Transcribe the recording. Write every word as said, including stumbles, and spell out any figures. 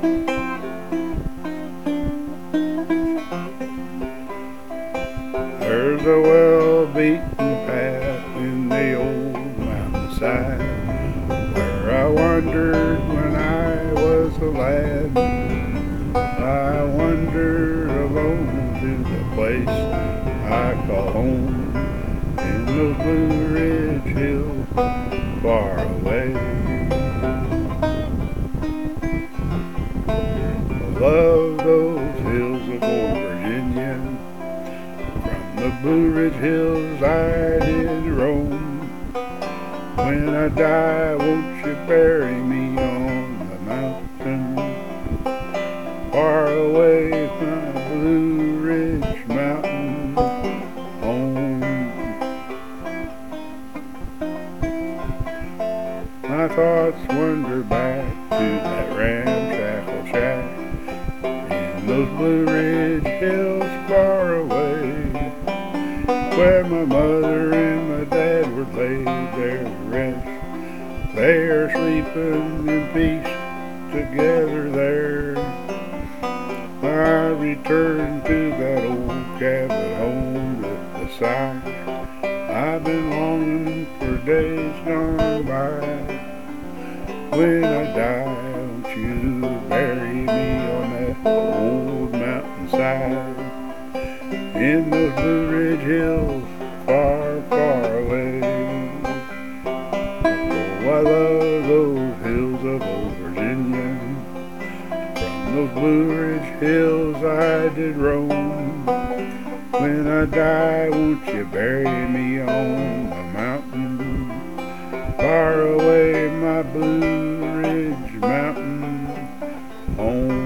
There's a well-beaten path in the old mountainside where I wandered when I was a lad. I wandered alone to the place I call home in those Blue Ridge Hills far away. I love those hills of old Virginia. From the Blue Ridge Hills I did roam. When I die, won't you bury me on the mountain far away from my Blue Ridge Mountain home? My thoughts wander back to that ramshackle shack in those Blue Ridge Hills far away, where my mother and my dad were laid there to rest. They are sleeping in peace together there. I return to that old cabin home with a sigh. I've been longing for days gone by. When I die, won't you bury me on that old mountainside in those Blue Ridge Hills far, far away? Oh, I love those hills of old Virginia. From those Blue Ridge Hills I did roam. When I die, won't you bury me on the mountain far away, my Blue Ridge Mountain home?